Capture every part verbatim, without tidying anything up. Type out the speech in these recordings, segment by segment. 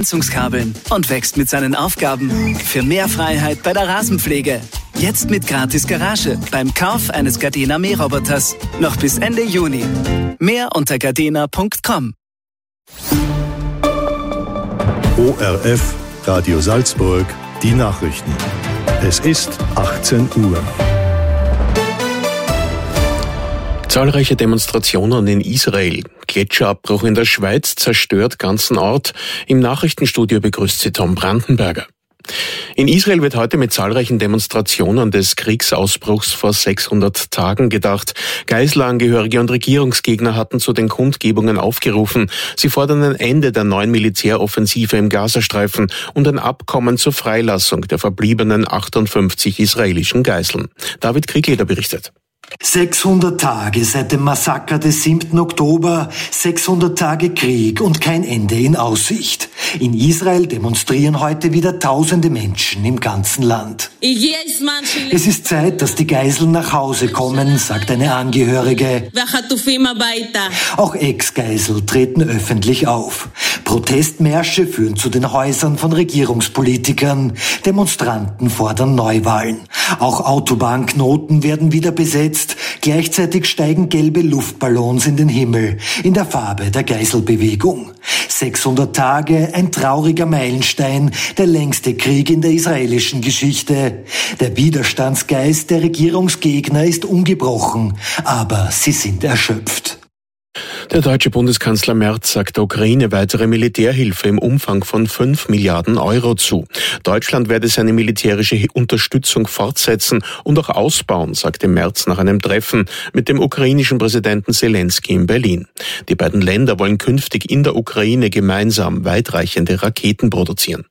Heizungskabeln und wächst mit seinen Aufgaben. Für mehr Freiheit bei der Rasenpflege. Jetzt mit gratis Garage beim Kauf eines Gardena Mähroboters. Noch bis Ende Juni. Mehr unter gardena punkt com. O R F, Radio Salzburg, die Nachrichten. Es ist achtzehn Uhr. Zahlreiche Demonstrationen in Israel. Gletscherabbruch in der Schweiz zerstört ganzen Ort. Im Nachrichtenstudio begrüßt sie Tom Brandenberger. In Israel wird heute mit zahlreichen Demonstrationen des Kriegsausbruchs vor sechshundert Tagen gedacht. Geiselangehörige und Regierungsgegner hatten zu den Kundgebungen aufgerufen. Sie fordern ein Ende der neuen Militäroffensive im Gazastreifen und ein Abkommen zur Freilassung der verbliebenen achtundfünfzig israelischen Geiseln. David Kriegleder berichtet. sechshundert Tage seit dem Massaker des siebten Oktober, sechshundert Tage Krieg und kein Ende in Aussicht. In Israel demonstrieren heute wieder tausende Menschen im ganzen Land. Es ist Zeit, dass die Geiseln nach Hause kommen, sagt eine Angehörige. Auch Ex-Geisel treten öffentlich auf. Protestmärsche führen zu den Häusern von Regierungspolitikern. Demonstranten fordern Neuwahlen. Auch Autobahnknoten werden wieder besetzt. Gleichzeitig steigen gelbe Luftballons in den Himmel, in der Farbe der Geiselbewegung. sechshundert Tage, ein trauriger Meilenstein, der längste Krieg in der israelischen Geschichte. Der Widerstandsgeist der Regierungsgegner ist ungebrochen, aber sie sind erschöpft. Der deutsche Bundeskanzler Merz sagt der Ukraine weitere Militärhilfe im Umfang von fünf Milliarden Euro zu. Deutschland werde seine militärische Unterstützung fortsetzen und auch ausbauen, sagte Merz nach einem Treffen mit dem ukrainischen Präsidenten Zelensky in Berlin. Die beiden Länder wollen künftig in der Ukraine gemeinsam weitreichende Raketen produzieren.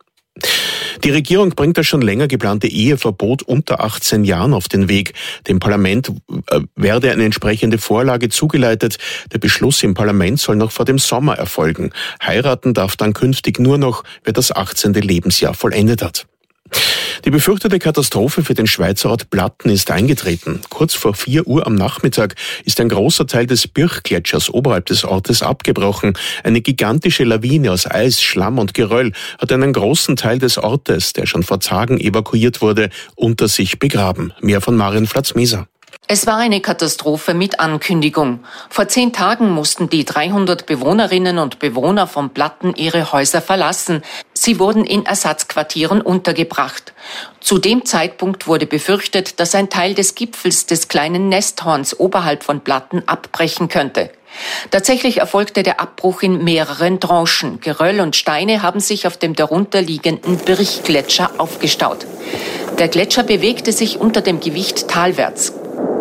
Die Regierung bringt das schon länger geplante Eheverbot unter achtzehn Jahren auf den Weg. Dem Parlament werde eine entsprechende Vorlage zugeleitet. Der Beschluss im Parlament soll noch vor dem Sommer erfolgen. Heiraten darf dann künftig nur noch, wer das achtzehnte Lebensjahr vollendet hat. Die befürchtete Katastrophe für den Schweizer Ort Platten ist eingetreten. Kurz vor vier Uhr am Nachmittag ist ein großer Teil des Birchgletschers oberhalb des Ortes abgebrochen. Eine gigantische Lawine aus Eis, Schlamm und Geröll hat einen großen Teil des Ortes, der schon vor Tagen evakuiert wurde, unter sich begraben. Mehr von Marion Flatz-Meser. Es war eine Katastrophe mit Ankündigung. Vor zehn Tagen mussten die dreihundert Bewohnerinnen und Bewohner von Platten ihre Häuser verlassen. Sie wurden in Ersatzquartieren untergebracht. Zu dem Zeitpunkt wurde befürchtet, dass ein Teil des Gipfels des kleinen Nesthorns oberhalb von Platten abbrechen könnte. Tatsächlich erfolgte der Abbruch in mehreren Tranchen. Geröll und Steine haben sich auf dem darunterliegenden Birchgletscher aufgestaut. Der Gletscher bewegte sich unter dem Gewicht talwärts.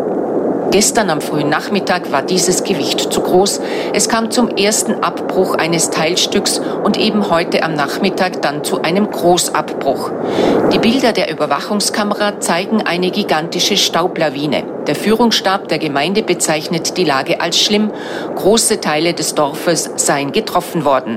Gestern am frühen Nachmittag war dieses Gewicht zu groß. Es kam zum ersten Abbruch eines Teilstücks und eben heute am Nachmittag dann zu einem Großabbruch. Die Bilder der Überwachungskamera zeigen eine gigantische Staublawine. Der Führungsstab der Gemeinde bezeichnet die Lage als schlimm. Große Teile des Dorfes seien getroffen worden.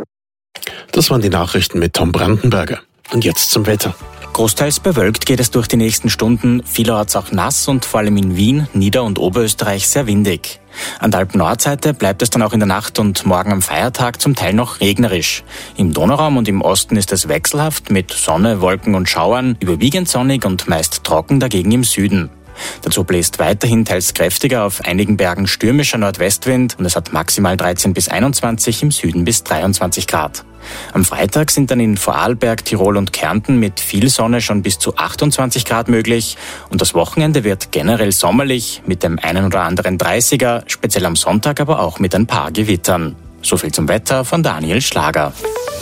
Das waren die Nachrichten mit Tom Brandenberger. Und jetzt zum Wetter. Großteils bewölkt geht es durch die nächsten Stunden, vielerorts auch nass und vor allem in Wien, Nieder- und Oberösterreich sehr windig. An der Alpen-Nordseite bleibt es dann auch in der Nacht und morgen am Feiertag zum Teil noch regnerisch. Im Donauraum und im Osten ist es wechselhaft mit Sonne, Wolken und Schauern, überwiegend sonnig und meist trocken dagegen im Süden. Dazu bläst weiterhin teils kräftiger, auf einigen Bergen stürmischer Nordwestwind und es hat maximal dreizehn bis einundzwanzig, im Süden bis dreiundzwanzig Grad. Am Freitag sind dann in Vorarlberg, Tirol und Kärnten mit viel Sonne schon bis zu achtundzwanzig Grad möglich und das Wochenende wird generell sommerlich mit dem einen oder anderen dreißiger, speziell am Sonntag aber auch mit ein paar Gewittern. Soviel zum Wetter von Daniel Schlager.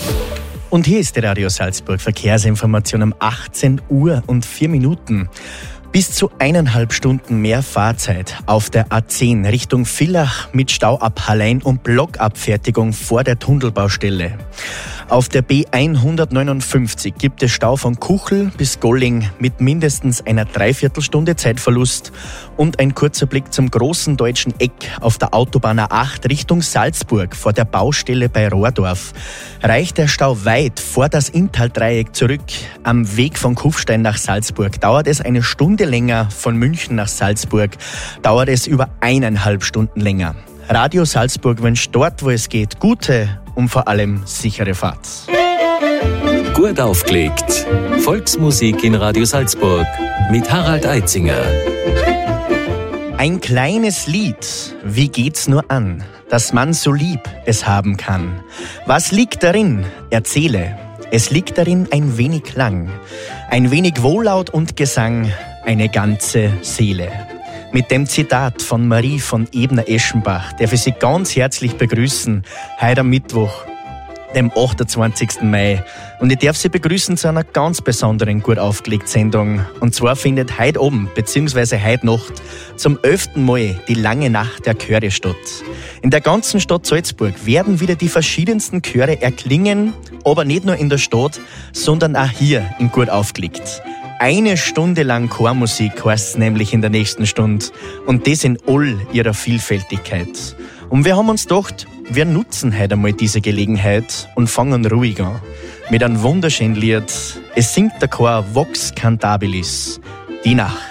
Und hier ist die Radio Salzburg Verkehrsinformation um achtzehn Uhr und vier Minuten. Bis zu eineinhalb Stunden mehr Fahrzeit auf der A zehn Richtung Villach mit Stau ab Hallein und Blockabfertigung vor der Tunnelbaustelle. Auf der B hundertneunundfünfzig gibt es Stau von Kuchel bis Golling mit mindestens einer Dreiviertelstunde Zeitverlust und ein kurzer Blick zum großen deutschen Eck auf der Autobahn A acht Richtung Salzburg vor der Baustelle bei Rohrdorf. Reicht der Stau weit vor das Inntal-Dreieck zurück, am Weg von Kufstein nach Salzburg, dauert es eine Stunde länger, von München nach Salzburg dauert es über eineinhalb Stunden länger. Radio Salzburg wünscht dort, wo es geht, gute und vor allem sichere Fahrt. Gut aufgelegt. Volksmusik in Radio Salzburg mit Harald Eitzinger. Ein kleines Lied, wie geht's nur an, dass man so lieb es haben kann? Was liegt darin? Erzähle. Es liegt darin ein wenig Klang, ein wenig Wohllaut und Gesang, eine ganze Seele. Mit dem Zitat von Marie von Ebner-Eschenbach darf ich Sie ganz herzlich begrüßen, heute am Mittwoch, dem achtundzwanzigsten Mai. Und ich darf Sie begrüßen zu einer ganz besonderen gut aufgelegten Sendung. Und zwar findet heute oben, beziehungsweise heute Nacht, zum elften Mal die lange Nacht der Chöre statt. In der ganzen Stadt Salzburg werden wieder die verschiedensten Chöre erklingen, aber nicht nur in der Stadt, sondern auch hier in gut aufgelegt. Eine Stunde lang Chormusik heißt es nämlich in der nächsten Stunde. Und das in all ihrer Vielfältigkeit. Und wir haben uns gedacht, wir nutzen heute einmal diese Gelegenheit und fangen ruhig an. Mit einem wunderschönen Lied. Es singt der Chor Vox Cantabilis. Die Nacht.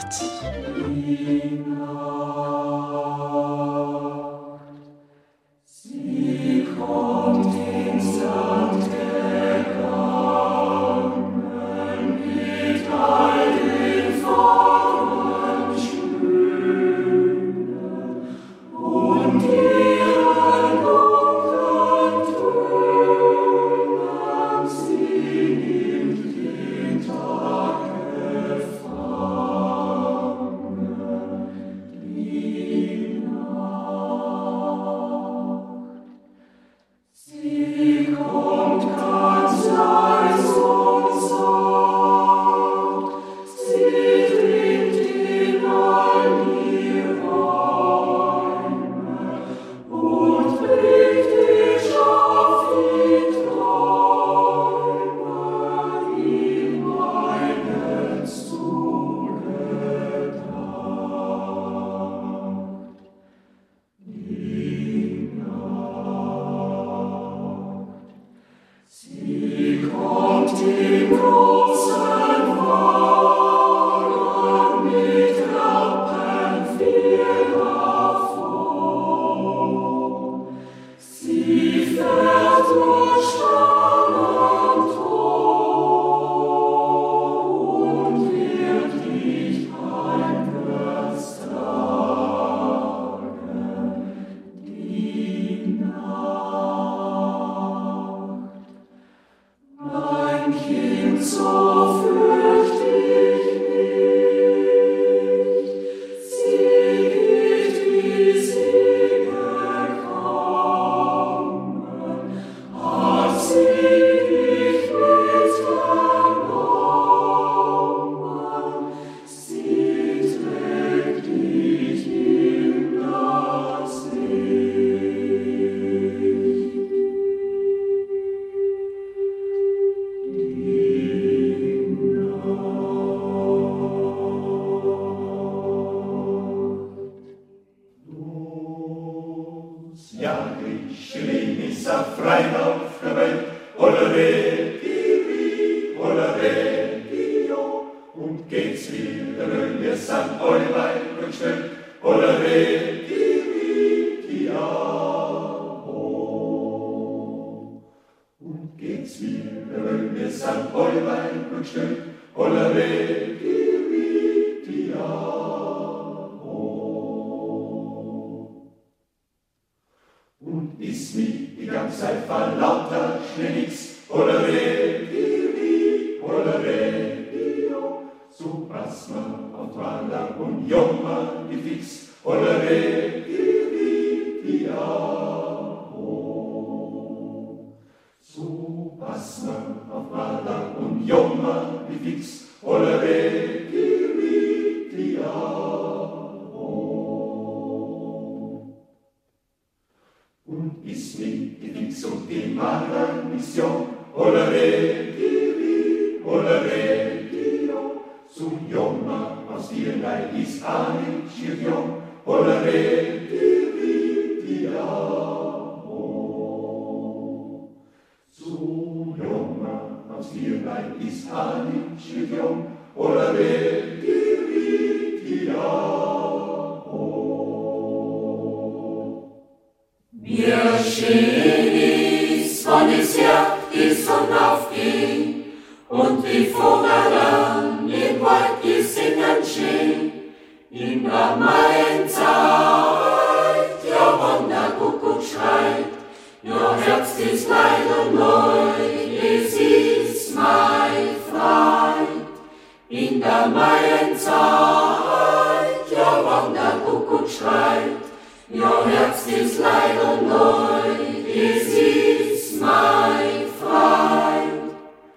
Mir schien es, wann es Jagd die Sonne aufging, und die Vogel im Wald gesingen schön. In der Maienzeit, ja, wann der Kuckuck schreit, ja, Herz ist leid und neu, es ist mein Freund. In der Maienzeit, ja, wann der Kuckuck schreit, ja, Herz ist leid und neu, es ist mein Freund.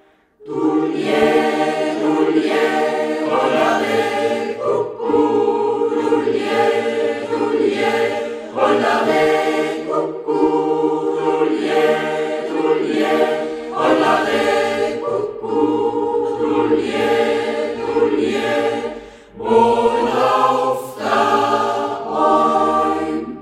Dulje, dulje, olare, kuckuck, dulje, dulje, olare, kuckuck, dulje, dulje, olare, kuckuck, dulje, dulje, wohl auf der Bäum.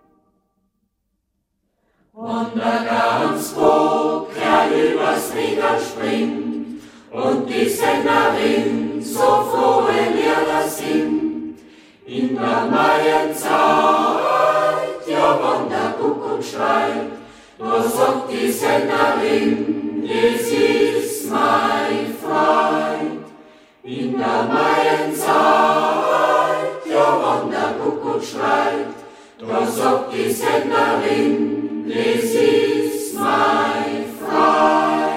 Und der Gansburg, der übers Regal springt, und die Sängerin so frohe Lieder singt. In der Maienzeit, ja, wann der Kuckuck schreit, da sagt die Sängerin, es ist mein Freund. In der Maienzeit, ja, wann der Kuckuck schreit, da sagt die Sängerin, es ist mein Freund.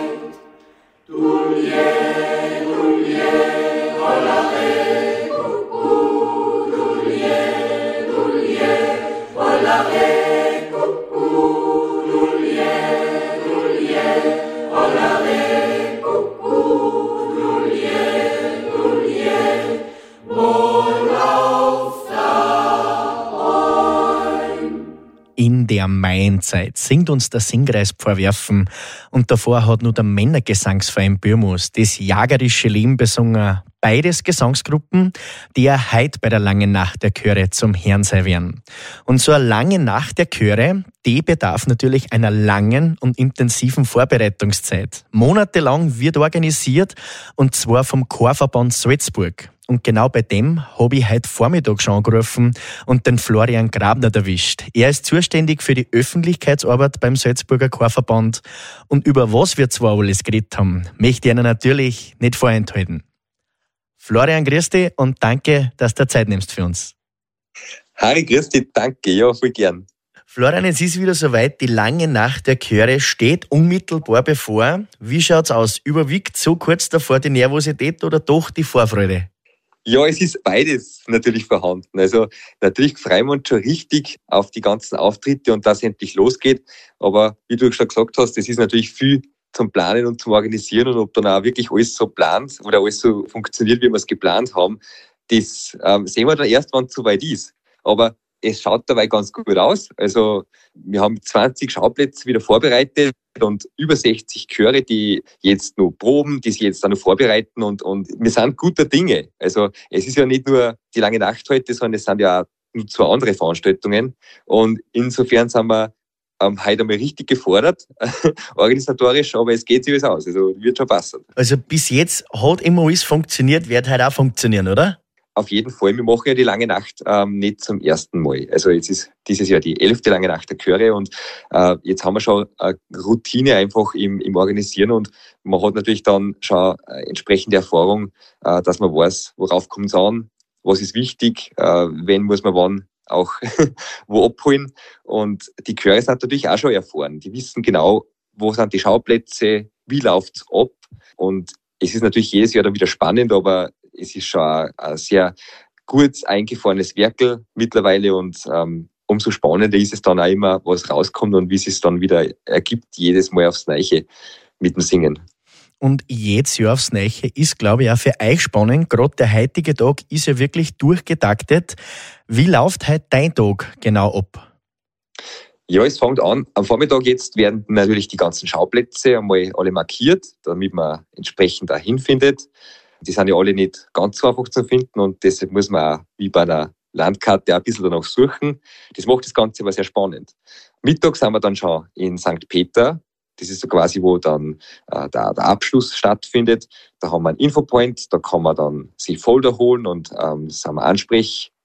Dulje, dulje, olare, kuckuck, dulje, dulje, olare, kuckuck, dulje, dulje, olare, kuckuck, dulje, dulje, wohl auf der Bäum. In der Maienzeit singt uns der Singkreis Pfarrwerfen und davor hat nur der Männergesangsverein Bürmus das jagerische Leben besungen. Beides Gesangsgruppen, die ja heute bei der Langen Nacht der Chöre zum Herrn sein werden. Und so eine lange Nacht der Chöre, die bedarf natürlich einer langen und intensiven Vorbereitungszeit. Monatelang wird organisiert und zwar vom Chorverband Salzburg. Und genau bei dem habe ich heute Vormittag schon angerufen und den Florian Grabner erwischt. Er ist zuständig für die Öffentlichkeitsarbeit beim Salzburger Chorverband. Und über was wir zwar alles geredet haben, möchte ich Ihnen natürlich nicht vorenthalten. Florian, grüß dich und danke, dass du Zeit nimmst für uns. Harry, grüß dich, danke, ja, voll gern. Florian, es ist wieder soweit, die lange Nacht der Chöre steht unmittelbar bevor. Wie schaut's aus? Überwiegt so kurz davor die Nervosität oder doch die Vorfreude? Ja, es ist beides natürlich vorhanden. Also natürlich freuen wir uns schon richtig auf die ganzen Auftritte und dass es endlich losgeht. Aber wie du schon gesagt hast, es ist natürlich viel zum Planen und zum Organisieren und ob dann auch wirklich alles so plant oder alles so funktioniert, wie wir es geplant haben, das ähm, sehen wir dann erst, wenn es soweit ist. Aber es schaut dabei ganz gut aus. Also wir haben zwanzig Schauplätze wieder vorbereitet und über sechzig Chöre, die jetzt noch proben, die sich jetzt auch noch vorbereiten und, und wir sind guter Dinge. Also es ist ja nicht nur die lange Nacht heute, sondern es sind ja auch noch zwei andere Veranstaltungen und insofern sind wir ähm, heute einmal richtig gefordert, organisatorisch, aber es geht sich alles aus, also wird schon passen. Also bis jetzt hat immer alles funktioniert, wird heute auch funktionieren, oder? Auf jeden Fall. Wir machen ja die lange Nacht ähm, nicht zum ersten Mal. Also jetzt ist dieses Jahr die elfte lange Nacht der Chöre und äh, jetzt haben wir schon eine Routine einfach im, im Organisieren und man hat natürlich dann schon äh, entsprechende Erfahrung, äh, dass man weiß, worauf kommt es an, was ist wichtig, äh, wen muss man wann auch wo abholen. Und die Chöre sind natürlich auch schon erfahren. Die wissen genau, wo sind die Schauplätze, wie läuft's ab. Und es ist natürlich jedes Jahr dann wieder spannend, aber es ist schon ein sehr gut eingefahrenes Werkel mittlerweile und ähm, umso spannender ist es dann auch immer, was rauskommt und wie es sich dann wieder ergibt, jedes Mal aufs Neue mit dem Singen. Und jedes Jahr aufs Neue ist, glaube ich, auch für euch spannend. Gerade der heutige Tag ist ja wirklich durchgetaktet. Wie läuft heute dein Tag genau ab? Ja, es fängt an. Am Vormittag jetzt werden natürlich die ganzen Schauplätze einmal alle markiert, damit man entsprechend da hinfindet. Die sind ja alle nicht ganz so einfach zu finden und deshalb muss man auch wie bei einer Landkarte auch ein bisschen danach suchen. Das macht das Ganze aber sehr spannend. Mittags sind wir dann schon in Sankt Peter. Das ist so quasi, wo dann äh, der, der Abschluss stattfindet. Da haben wir einen Infopoint, da kann man dann sich Folder holen und ähm, das haben wir Ansprech,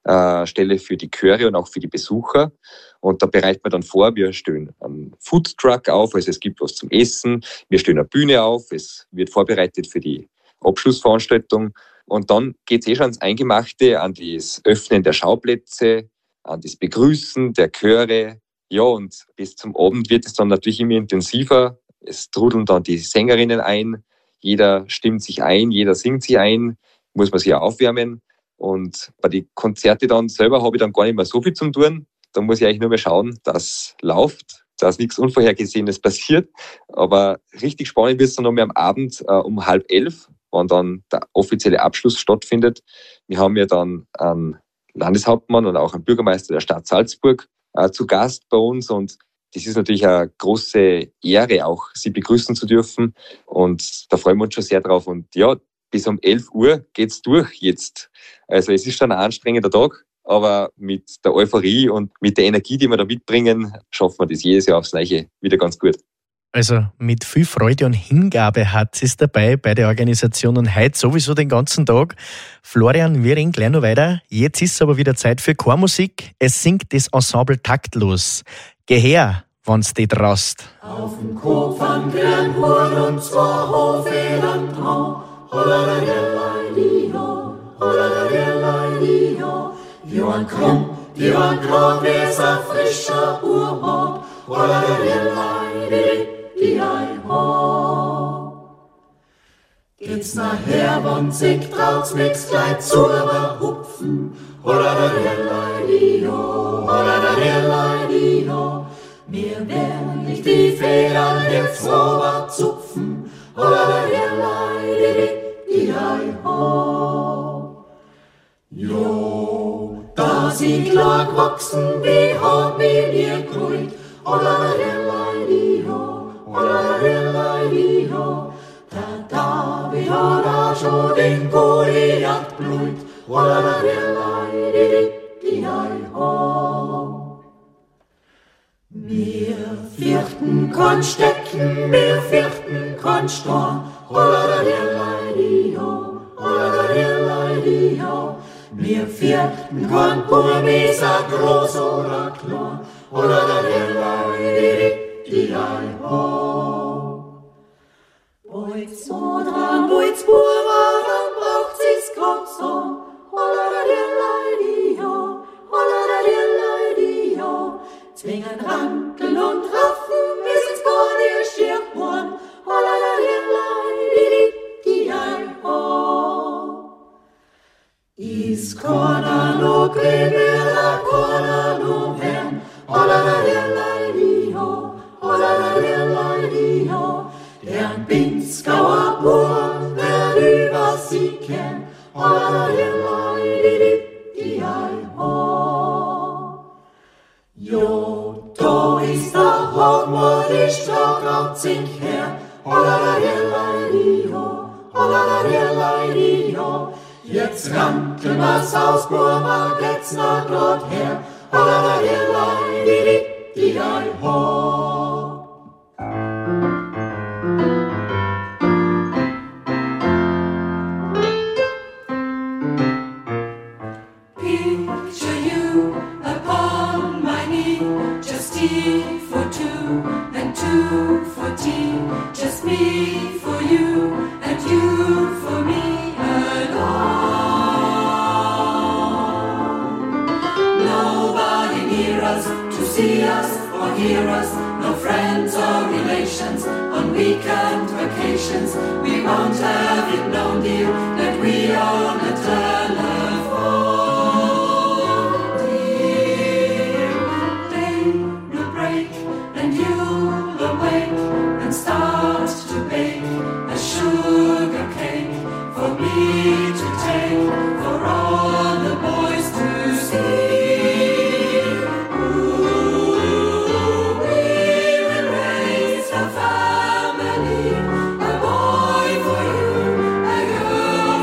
äh, Stelle für die Chöre und auch für die Besucher. Und da bereiten wir dann vor, wir stellen einen Foodtruck auf, also es gibt was zum Essen, wir stellen eine Bühne auf, es wird vorbereitet für die Abschlussveranstaltung. Und dann geht es eh schon ans Eingemachte, an das Öffnen der Schauplätze, an das Begrüßen der Chöre. Ja, und bis zum Abend wird es dann natürlich immer intensiver. Es trudeln dann die Sängerinnen ein, jeder stimmt sich ein, jeder singt sich ein, muss man sich auch aufwärmen. Und bei den Konzerten dann selber habe ich dann gar nicht mehr so viel zu tun. Da muss ich eigentlich nur mehr schauen, dass läuft, dass nichts Unvorhergesehenes passiert. Aber richtig spannend wird es dann noch mehr am Abend äh, um halb elf, wann dann der offizielle Abschluss stattfindet. Wir haben ja dann einen Landeshauptmann und auch einen Bürgermeister der Stadt Salzburg äh, zu Gast bei uns. Und das ist natürlich eine große Ehre, auch sie begrüßen zu dürfen. Und da freuen wir uns schon sehr drauf. Und ja, bis um elf Uhr geht's durch jetzt. Also es ist schon ein anstrengender Tag, aber mit der Euphorie und mit der Energie, die wir da mitbringen, schaffen wir das jedes Jahr aufs Neue wieder ganz gut. Also mit viel Freude und Hingabe hat es dabei bei der Organisation und heute sowieso den ganzen Tag. Florian, wir reden gleich noch weiter. Jetzt ist aber wieder Zeit für Chormusik. Es singt das Ensemble Taktlos. Geh her, wenn's dich traust. Auf dem Kopf an Gern Hurn und zwar Hofeland dran. Hollalalalaliho, hollalalalaliho. Die waren krumm, die waren klar, wie's ein frischer Urhab. Hollalalalaliho. Geht's nachher, wann sich traut's nix gleich zu überhupfen. Hollalalalaliho, hollalalalaliho. Wir werden nicht die Federn jetzt rüber zupfen. Jo, da sie klar gewachsen, wie haben wir ihr grünt. Der David hat auch schon den Goliath blut. Wir fürchten kein Stecken, wir fürchten kein Sturm. Wir fürchten kein Burmeser, groß oder klein. Boits oder boits Bura, dann braucht sie's grad so. Zwingen Rankeln und Raffen, bis ins Korn ihr Schirrhorn. Is Korna no Grimmer, Korna no Herrn. Deren Pinzgauer Burm, wer über sie kennt. Jo, da ist der Hormor, die Strauch sich her. Jetzt rankeln wir's aus Burma, geht's nach dort her. Picture you upon my knee, just tea for two and two for tea, just me for you and you for me alone. Nobody near us to see us or hear us, no friends or relations on weekend vacations. We won't have it known, dear, that we own a telephone. Dear, day will break and you'll awake and start to bake a sugar cake for me to take, for all the boys to see. A family, a boy for you, a girl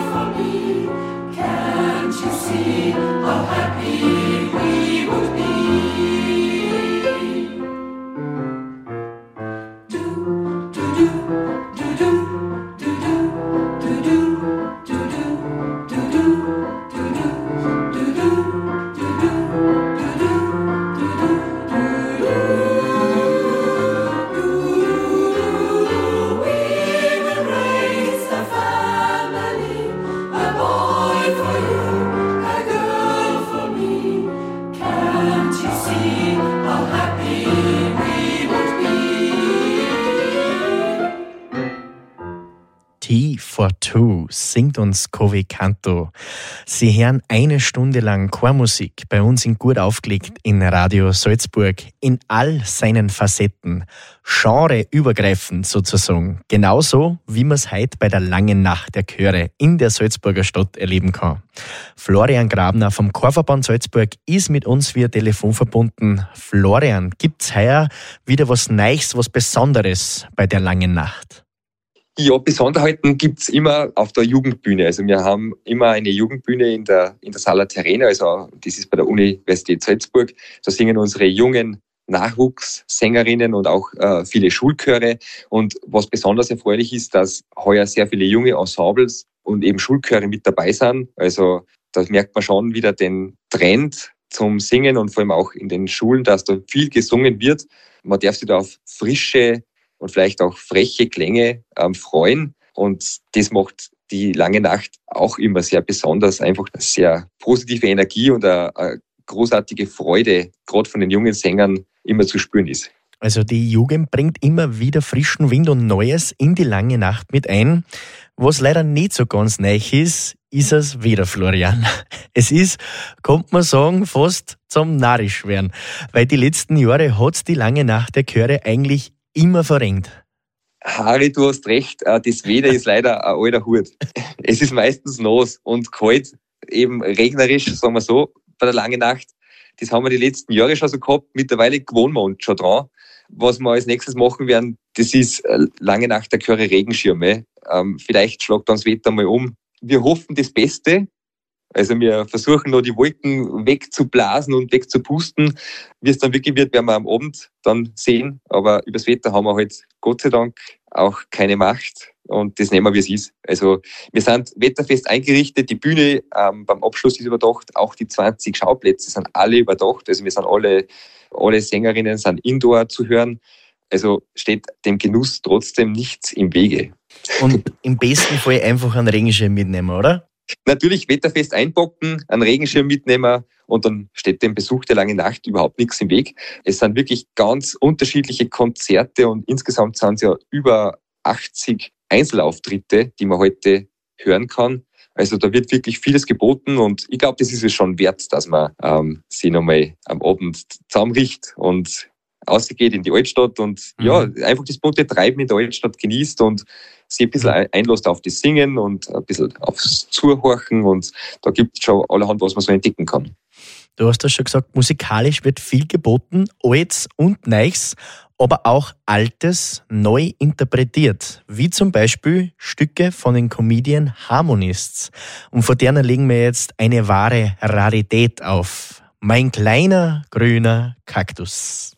Tea for Two singt uns Covi Canto. Sie hören eine Stunde lang Chormusik bei uns in Gut aufgelegt in Radio Salzburg in all seinen Facetten, genreübergreifend sozusagen, genauso wie man es heute bei der langen Nacht der Chöre in der Salzburger Stadt erleben kann. Florian Grabner vom Chorverband Salzburg ist mit uns via Telefon verbunden. Florian, gibt's heuer wieder was Neues, was Besonderes bei der langen Nacht? Ja, Besonderheiten gibt's immer auf der Jugendbühne. Also wir haben immer eine Jugendbühne in der, in der Sala Terrena, also das ist bei der Universität Salzburg. Da singen unsere jungen Nachwuchssängerinnen und auch äh, viele Schulchöre. Und was besonders erfreulich ist, dass heuer sehr viele junge Ensembles und eben Schulchöre mit dabei sind. Also da merkt man schon wieder den Trend zum Singen und vor allem auch in den Schulen, dass da viel gesungen wird. Man darf sich da auf frische und vielleicht auch freche Klänge ähm, freuen. Und das macht die lange Nacht auch immer sehr besonders. Einfach eine sehr positive Energie und eine, eine großartige Freude, gerade von den jungen Sängern, immer zu spüren ist. Also die Jugend bringt immer wieder frischen Wind und Neues in die lange Nacht mit ein. Was leider nicht so ganz neu ist, ist es wieder, Florian. Es ist, kommt man sagen, fast zum Narrisch werden. Weil die letzten Jahre hat es die lange Nacht der Chöre eigentlich immer verrenkt. Harry, du hast recht, das Wetter ist leider ein alter Hut. Es ist meistens nass und kalt, eben regnerisch, sagen wir so, bei der langen Nacht. Das haben wir die letzten Jahre schon so gehabt. Mittlerweile gewohnen wir uns schon dran. Was wir als nächstes machen werden, das ist lange Nacht der Chöre Regenschirme. Ähm, vielleicht schlägt dann das Wetter mal um. Wir hoffen das Beste. Also wir versuchen noch die Wolken wegzublasen und wegzupusten. Wie es dann wirklich wird, werden wir am Abend dann sehen. Aber übers Wetter haben wir halt Gott sei Dank auch keine Macht. Und das nehmen wir, wie es ist. Also wir sind wetterfest eingerichtet. Die Bühne ähm, beim Abschluss ist überdacht. Auch die zwanzig Schauplätze sind alle überdacht. Also wir sind alle, alle Sängerinnen sind indoor zu hören. Also steht dem Genuss trotzdem nichts im Wege. Und im besten Fall einfach einen Regenschirm mitnehmen, oder? Natürlich wetterfest einpacken, einen Regenschirm mitnehmen und dann steht dem Besuch der langen Nacht überhaupt nichts im Weg. Es sind wirklich ganz unterschiedliche Konzerte und insgesamt sind es ja über achtzig Einzelauftritte, die man heute hören kann. Also da wird wirklich vieles geboten und ich glaube, das ist es schon wert, dass man ähm, sich nochmal am Abend zusammenricht und rausgeht in die Altstadt und mhm. ja, einfach das bunte Treiben in der Altstadt genießt und sich ein bisschen einlässt auf das Singen und ein bisschen aufs Zuhorchen und da gibt es schon allerhand, was man so entdecken kann. Du hast das schon gesagt, musikalisch wird viel geboten, Altes und Neues, aber auch Altes neu interpretiert, wie zum Beispiel Stücke von den Comedian Harmonists. Und von denen legen wir jetzt eine wahre Rarität auf. Mein kleiner grüner Kaktus.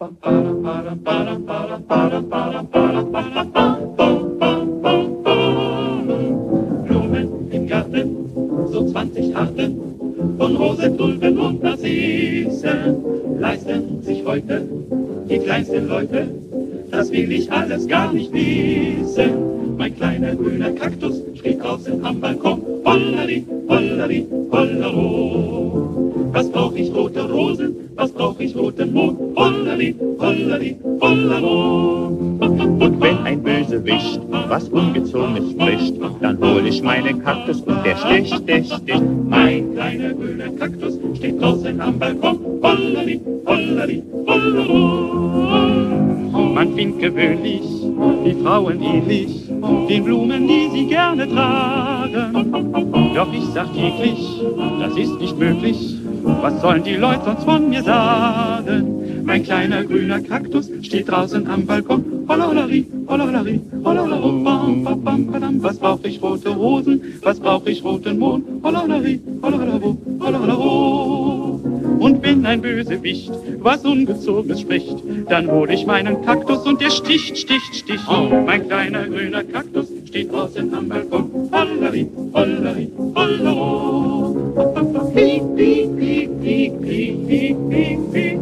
Blumen im Garten, so zwanzig Arten von Rosen, Tulpen und Narzissen leisten sich heute die kleinsten Leute. Das will ich alles gar nicht wissen. Mein kleiner grüner Kaktus steht draußen am Balkon. Hollari, hollari, hollero. Was brauch ich rote Rosen? Was brauch ich roten Mond? Hollari, hollari, hollero. Und wenn ein Bösewicht was Ungezogenes spricht, dann hol ich meinen Kaktus und der sticht, sticht, sticht. Mein kleiner grüner Kaktus steht draußen am Balkon. Hollari, hollari, hollero. Man findet gewöhnlich die Frauen ähnlich den Blumen, die sie gerne tragen. Doch ich sag täglich, das ist nicht möglich. Was sollen die Leute sonst von mir sagen? Mein kleiner grüner Kaktus steht draußen am Balkon. Hollolari, hollolari, hollolaro, bam, bam, bam, badam. Was brauch ich rote Rosen? Was brauch ich roten Mond? Hollolari, hollolaro, hollolaro. Und wenn ein Bösewicht was Ungezogenes spricht, dann hol ich meinen Kaktus und der sticht, sticht, sticht. Mein kleiner grüner Kaktus steht draußen am Balkon. Hollari, hollari, hollaro. Piep, piep, piep, piep, piep, piep, piep, piep.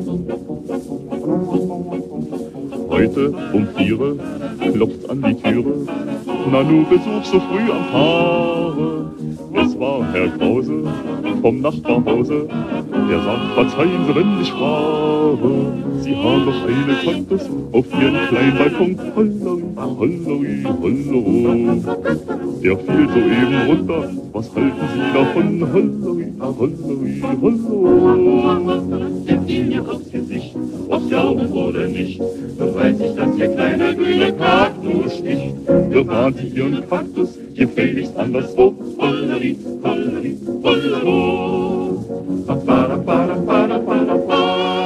Heute um vier klopft an die Türe, Nanu Besuch so früh am Tage. Es war Herr Krause vom Nachbarhause, der sagt, verzeihen Sie, wenn ich frage. Sie haben doch eine Kaktus auf Ihren kleinen Balkon. Hollari, hollari, hollero. Der fiel soeben runter, was halten Sie davon? Holloi, holloi, holloi. Der fiel mir aufs Gesicht, aufs Auge wurde nicht. Nun weiß ich, dass Ihr kleiner grüner Kaktus sticht. Bewahren Sie Ihren Kaktus, gefälligst anderswo. Holloi, holloi, holloi. Ba, ba, ba, ba, ba, ba, ba.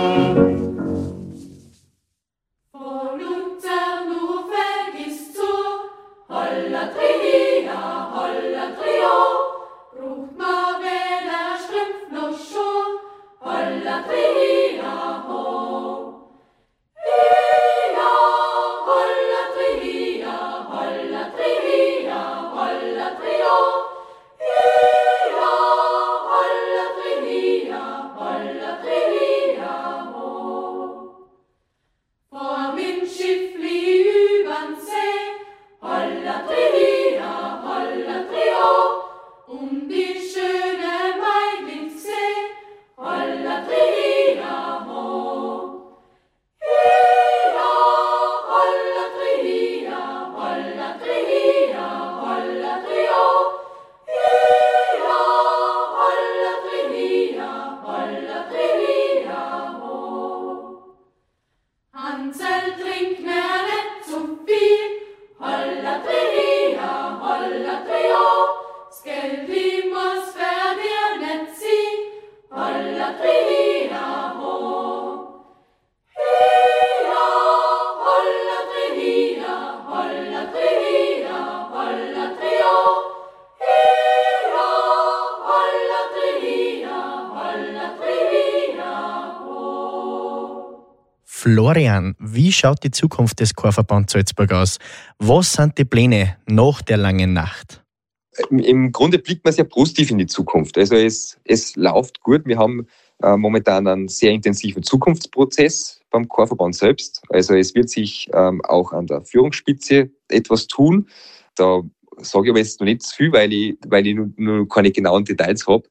Florian, wie schaut die Zukunft des Chorverbands Salzburg aus? Was sind die Pläne nach der langen Nacht? Im Grunde blickt man sehr positiv in die Zukunft. Also es, es läuft gut. Wir haben äh, momentan einen sehr intensiven Zukunftsprozess beim Chorverband selbst. Also es wird sich ähm, auch an der Führungsspitze etwas tun. Da sage ich aber jetzt noch nicht zu viel, weil ich, weil ich nur, nur keine genauen Details habe.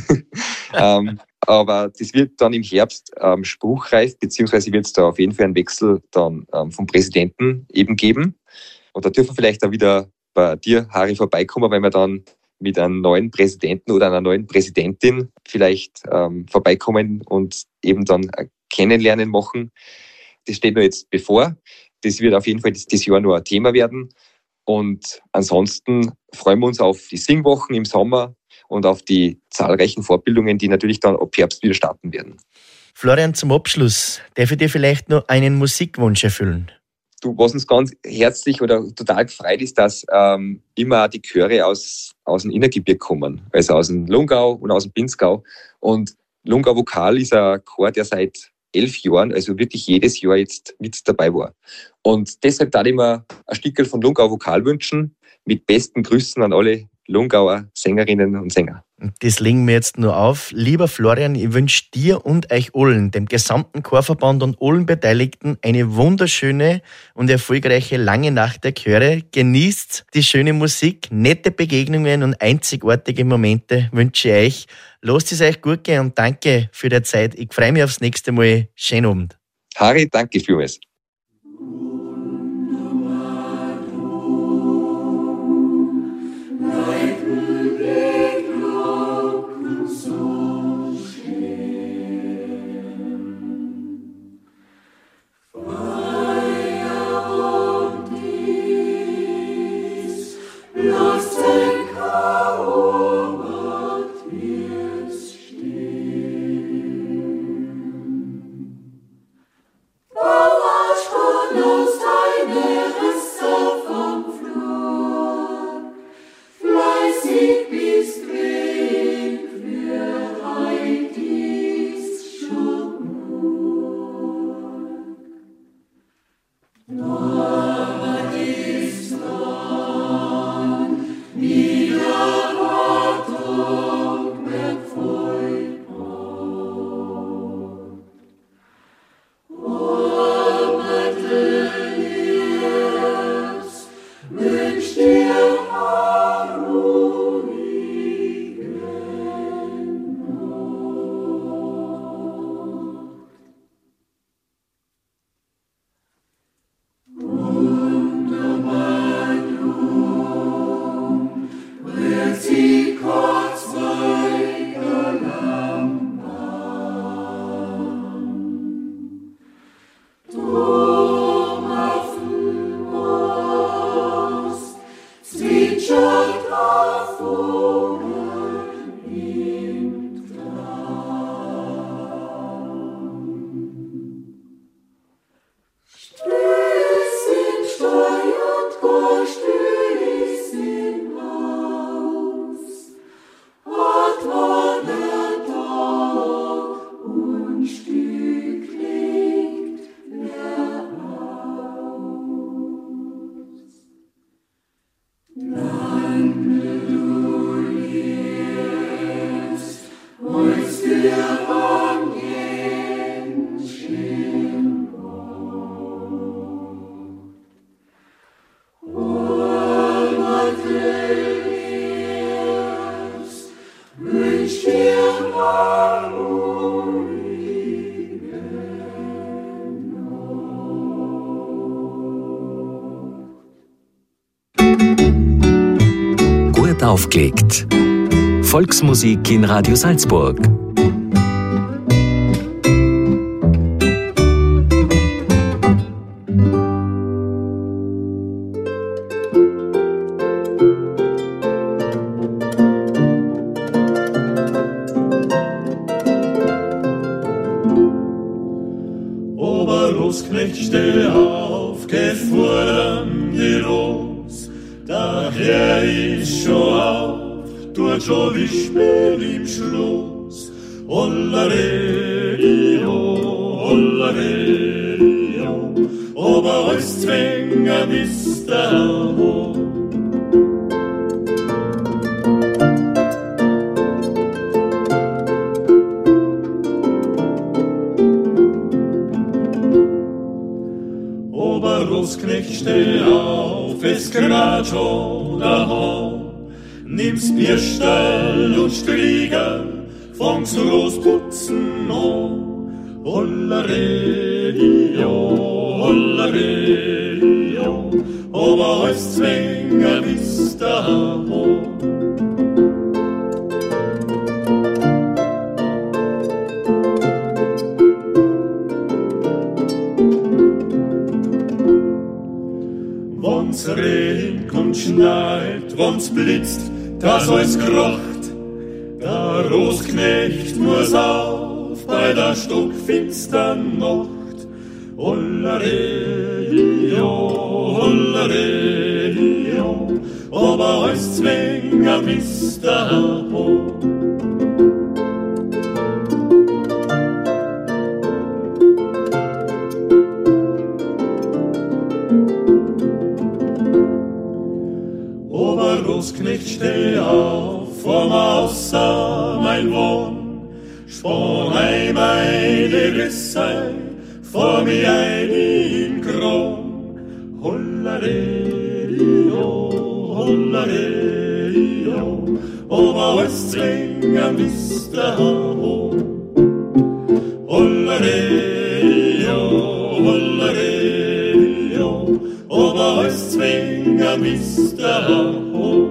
ähm, aber das wird dann im Herbst ähm, spruchreif, beziehungsweise wird es da auf jeden Fall einen Wechsel dann ähm, vom Präsidenten eben geben. Und da dürfen wir vielleicht auch wieder bei dir, Harry, vorbeikommen, weil wir dann mit einem neuen Präsidenten oder einer neuen Präsidentin vielleicht ähm, vorbeikommen und eben dann ein Kennenlernen machen. Das steht mir jetzt bevor. Das wird auf jeden Fall dieses Jahr noch ein Thema werden. Und ansonsten freuen wir uns auf die Singwochen im Sommer und auf die zahlreichen Fortbildungen, die natürlich dann ab Herbst wieder starten werden. Florian, zum Abschluss, darf ich dir vielleicht noch einen Musikwunsch erfüllen? Du, was uns ganz herzlich oder total gefreut ist, dass ähm, immer die Chöre aus, aus dem Innergebirge kommen, also aus dem Lungau und aus dem Pinzgau. Und Lungau Vokal ist ein Chor, der seit elf Jahren, also wirklich jedes Jahr jetzt mit dabei war. Und deshalb darf ich mir ein Stückchen von Lungau Vokal wünschen, mit besten Grüßen an alle Lungauer Sängerinnen und Sänger. Das legen wir jetzt nur auf. Lieber Florian, ich wünsche dir und euch allen, dem gesamten Chorverband und allen Beteiligten, eine wunderschöne und erfolgreiche lange Nacht der Chöre. Genießt die schöne Musik, nette Begegnungen und einzigartige Momente wünsche ich euch. Lasst es euch gut gehen und danke für die Zeit. Ich freue mich aufs nächste Mal. Schönen Abend. Harry, danke vielmals. Gut aufgelegt. Volksmusik in Radio Salzburg. Oberlosknecht, steh auf, geh vor die Los. Der Herr ist schon auf, tut schon wie spät im Schluss. Hollaredio, hollaredio, aber als Zwänger bist du wo. Oberlosknecht, steh auf, es grad schon daheim. Nimm's Bierstall und Strieger, fang's losputzen an. Hollaredio, hollaredio, aber als Zwänger bist du wo. Wenn's regnet und schneit, wenn's blitzt, dass alles krocht, der Rosknecht muss auf bei der stockfinstern Nacht. Hollaredio, hollaredio, aber als Zwänger bist du wo. Oberlosknecht, steh auf, vorm Außer mein Wohn. Spann ein meine Risse, vor mir ein in Kron. Hollaredio, hollaredio, aber als Zwänger bist du wo. Hollaredio, hollaredio, aber als Zwänger bist du wo.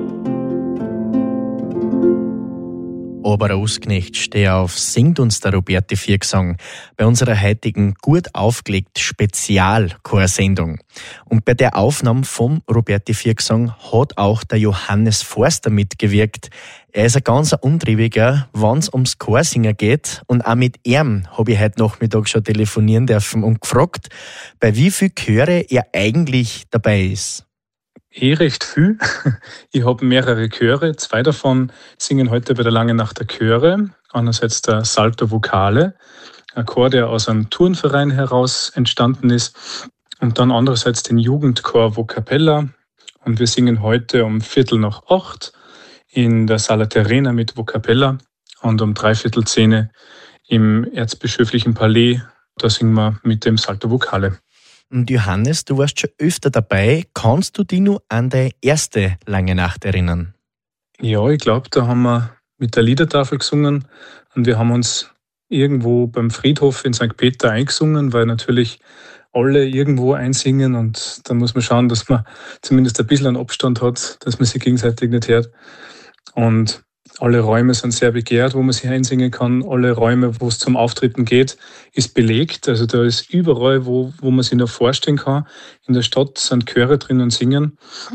Oberlosknecht, steh auf, singt uns der Roberti Viergesang bei unserer heutigen gut aufgelegt Spezialchorsendung. Und bei der Aufnahme vom Roberti Viergesang hat auch der Johannes Forster mitgewirkt. Er ist ein ganz Untriebiger, wenn es ums Chorsingen geht. Und auch mit ihm habe ich heute Nachmittag schon telefonieren dürfen und gefragt, bei wie viel Chöre er eigentlich dabei ist. Eh recht viel. Ich habe mehrere Chöre. Zwei davon singen heute bei der Langen Nacht der Chöre. Einerseits der Salto Vocale, ein Chor, der aus einem Turnverein heraus entstanden ist. Und dann andererseits den Jugendchor Vocapella. Und wir singen heute um Viertel nach acht in der Sala Terrena mit Vocapella und um dreiviertel zehn im Erzbischöflichen Palais. Da singen wir mit dem Salto Vocale. Und Johannes, du warst schon öfter dabei. Kannst du dich nur an deine erste Lange Nacht erinnern? Ja, ich glaube, da haben wir mit der Liedertafel gesungen und wir haben uns irgendwo beim Friedhof in Sankt Peter eingesungen, weil natürlich alle irgendwo einsingen und da muss man schauen, dass man zumindest ein bisschen einen Abstand hat, dass man sich gegenseitig nicht hört. Und alle Räume sind sehr begehrt, wo man sich einsingen kann. Alle Räume, wo es zum Auftreten geht, ist belegt. Also da ist überall, wo, wo man sich noch vorstellen kann. In der Stadt sind Chöre drin und singen.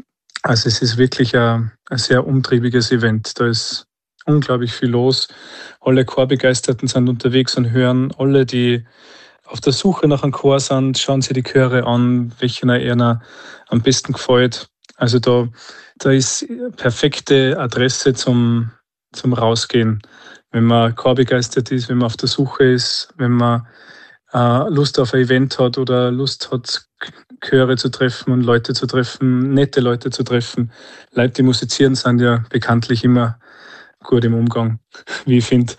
Also es ist wirklich ein, ein sehr umtriebiges Event. Da ist unglaublich viel los. Alle Chorbegeisterten sind unterwegs und hören. Alle, die auf der Suche nach einem Chor sind, schauen sich die Chöre an, welcher ihnen am besten gefällt. Also da, da ist perfekte Adresse zum, zum Rausgehen. Wenn man chorbegeistert ist, wenn man auf der Suche ist, wenn man äh, Lust auf ein Event hat oder Lust hat, Chöre zu treffen und Leute zu treffen, nette Leute zu treffen. Leute, die musizieren, sind ja bekanntlich immer gut im Umgang, wie ich finde.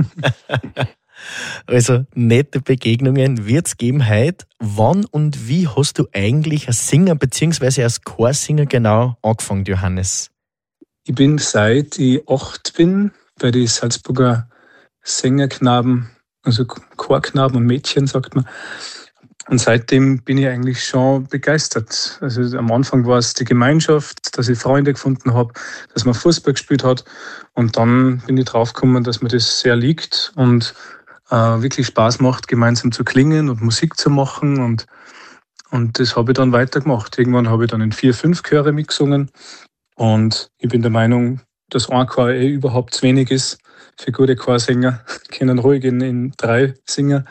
Also nette Begegnungen wird es geben heute. Wann und wie hast du eigentlich als Singer bzw. als Chorsinger genau angefangen, Johannes? Ich bin seit ich acht bin bei den Salzburger Sängerknaben, also Chorknaben und Mädchen, sagt man. Und seitdem bin ich eigentlich schon begeistert. Also am Anfang war es die Gemeinschaft, dass ich Freunde gefunden habe, dass man Fußball gespielt hat. Und dann bin ich draufgekommen, dass mir das sehr liegt und äh, wirklich Spaß macht, gemeinsam zu klingen und Musik zu machen. Und, und das habe ich dann weitergemacht. Irgendwann habe ich dann in vier, fünf Chöre mitgesungen. Und ich bin der Meinung, dass ein Chor eh überhaupt zu wenig ist. Für gute Chorsänger können ruhig in, in drei singen.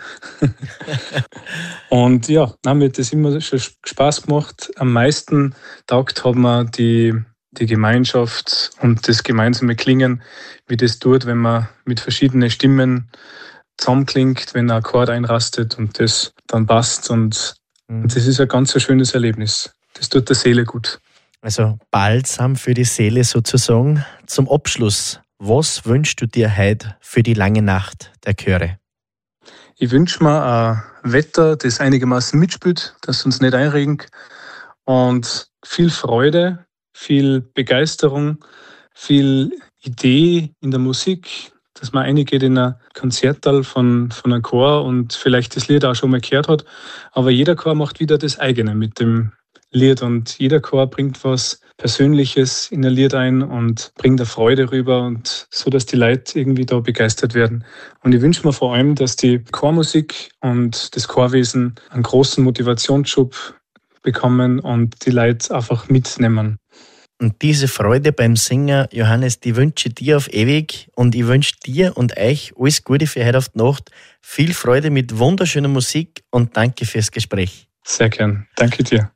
Und ja, dann hat mir das immer schon Spaß gemacht. Am meisten taugt hat mir die, die Gemeinschaft und das gemeinsame Klingen, wie das tut, wenn man mit verschiedenen Stimmen zusammenklingt, wenn ein Akkord einrastet und das dann passt. Und, mhm. und das ist ein ganz ein schönes Erlebnis. Das tut der Seele gut. Also Balsam für die Seele sozusagen. Zum Abschluss, was wünschst du dir heute für die lange Nacht der Chöre? Ich wünsche mir ein Wetter, das einigermaßen mitspielt, das uns nicht einregt und viel Freude, viel Begeisterung, viel Idee in der Musik, dass man reingeht in ein Konzertsaal von, von einem Chor und vielleicht das Lied auch schon mal gehört hat, aber jeder Chor macht wieder das eigene mit dem Lied und jeder Chor bringt was Persönliches in ein Lied ein und bringt eine Freude rüber und so, dass die Leute irgendwie da begeistert werden. Und ich wünsche mir vor allem, dass die Chormusik und das Chorwesen einen großen Motivationsschub bekommen und die Leute einfach mitnehmen. Und diese Freude beim Singen, Johannes, die wünsche ich dir auf ewig und ich wünsche dir und euch alles Gute für heute auf die Nacht. Viel Freude mit wunderschöner Musik und danke fürs Gespräch. Sehr gern. Danke dir.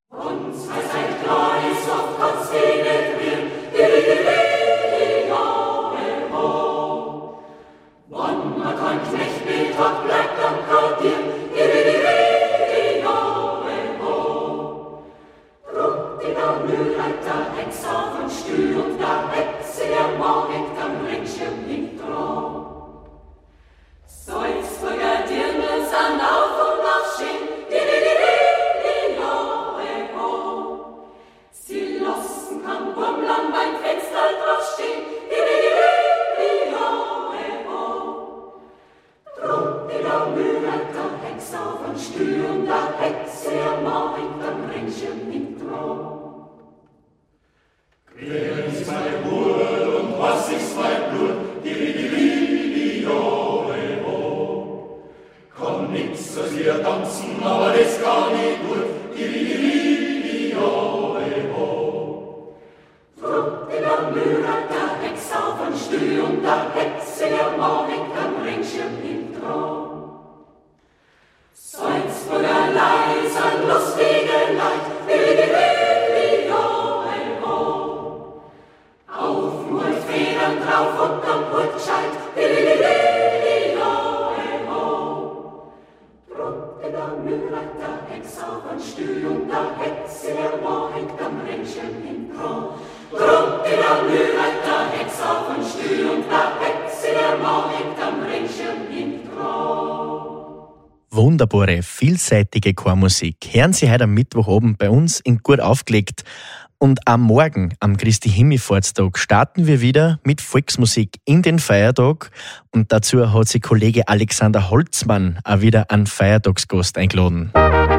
Wunderbare, vielseitige Chormusik. Hören Sie heute am Mittwochabend bei uns in Gut aufgelegt. Und am Morgen, am Christi Himmelfahrtstag, starten wir wieder mit Volksmusik in den Feiertag. Und dazu hat sich Kollege Alexander Holzmann auch wieder einen Feiertagsgast eingeladen.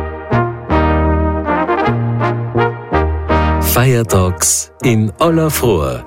Feiertags in aller Früh.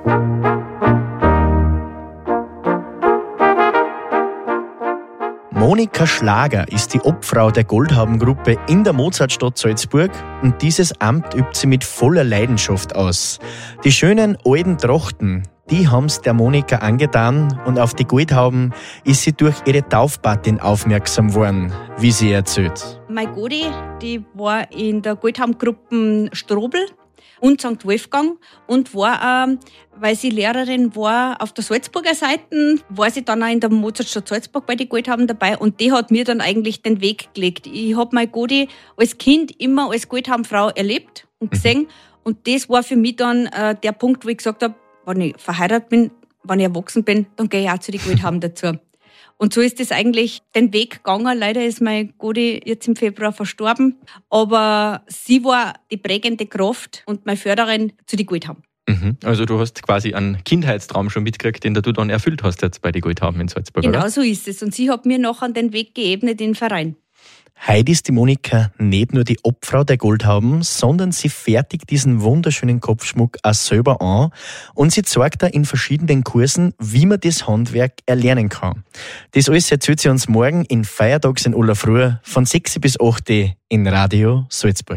Monika Schlager ist die Obfrau der Goldhaubengruppe in der Mozartstadt Salzburg und dieses Amt übt sie mit voller Leidenschaft aus. Die schönen alten Trachten, die haben's der Monika angetan und auf die Goldhauben ist sie durch ihre Taufpatin aufmerksam worden, wie sie erzählt. Meine Godi, die war in der Goldhaubengruppe Strobel und Sankt Wolfgang und war, ähm, weil sie Lehrerin war auf der Salzburger Seite, war sie dann auch in der Mozartstadt Salzburg bei den Goldhauben dabei und die hat mir dann eigentlich den Weg gelegt. Ich habe meine Godi als Kind immer als Goldhaubenfrau erlebt und gesehen und das war für mich dann äh, der Punkt, wo ich gesagt habe, wenn ich verheiratet bin, wenn ich erwachsen bin, dann gehe ich auch zu den Goldhauben dazu. Und so ist es eigentlich den Weg gegangen. Leider ist meine Godi jetzt im Februar verstorben. Aber sie war die prägende Kraft und meine Förderin zu den Goldhauben. Mhm. Also du hast quasi einen Kindheitstraum schon mitgekriegt, den du dann erfüllt hast jetzt bei den Goldhauben in Salzburg, genau, oder? So ist es. Und sie hat mir nachher den Weg geebnet in den Verein. Heute ist die Monika nicht nur die Obfrau der Goldhauben, sondern sie fertigt diesen wunderschönen Kopfschmuck auch selber an und sie zeigt da in verschiedenen Kursen, wie man das Handwerk erlernen kann. Das alles erzählt sie uns morgen in Feiertags in aller Früh von sechs bis acht in Radio Salzburg.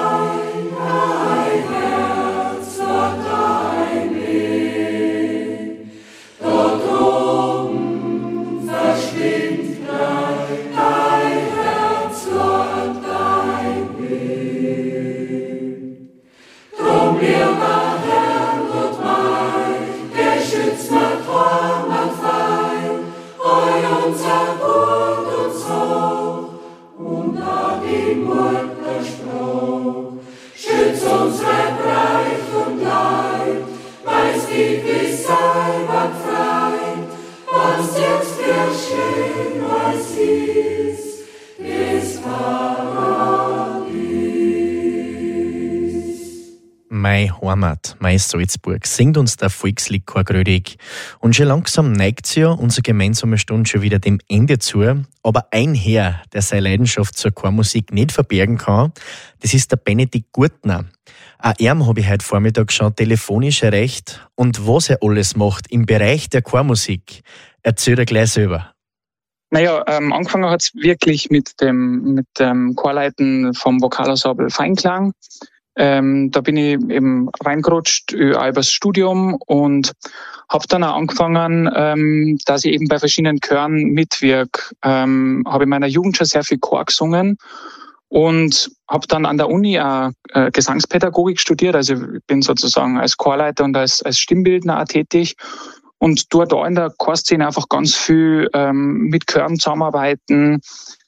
Ein Herz und ein Weg. es ist des Mei Heimat, mei Salzburg, singt uns der Volksliedchor Grödig. Und schon langsam neigt sich ja unsere gemeinsame Stunde schon wieder dem Ende zu. Aber ein Herr, der seine Leidenschaft zur Chormusik nicht verbergen kann, das ist der Benedikt Gurtner. Auch ihm habe ich heute Vormittag schon telefonisch erreicht. Und was er alles macht im Bereich der Chormusik, erzählt er gleich selber. Naja, ähm, angefangen hat es wirklich mit dem, mit dem Chorleiten vom Vokalensemble Feinklang. Ähm, da bin ich eben reingerutscht über das Studium und habe dann auch angefangen, ähm, dass ich eben bei verschiedenen Chören mitwirke. Ähm, habe in meiner Jugend schon sehr viel Chor gesungen und habe dann an der Uni auch äh, Gesangspädagogik studiert. Also ich bin sozusagen als Chorleiter und als, als Stimmbildner auch tätig und tue da in der Chorszene einfach ganz viel ähm, mit Chören zusammenarbeiten,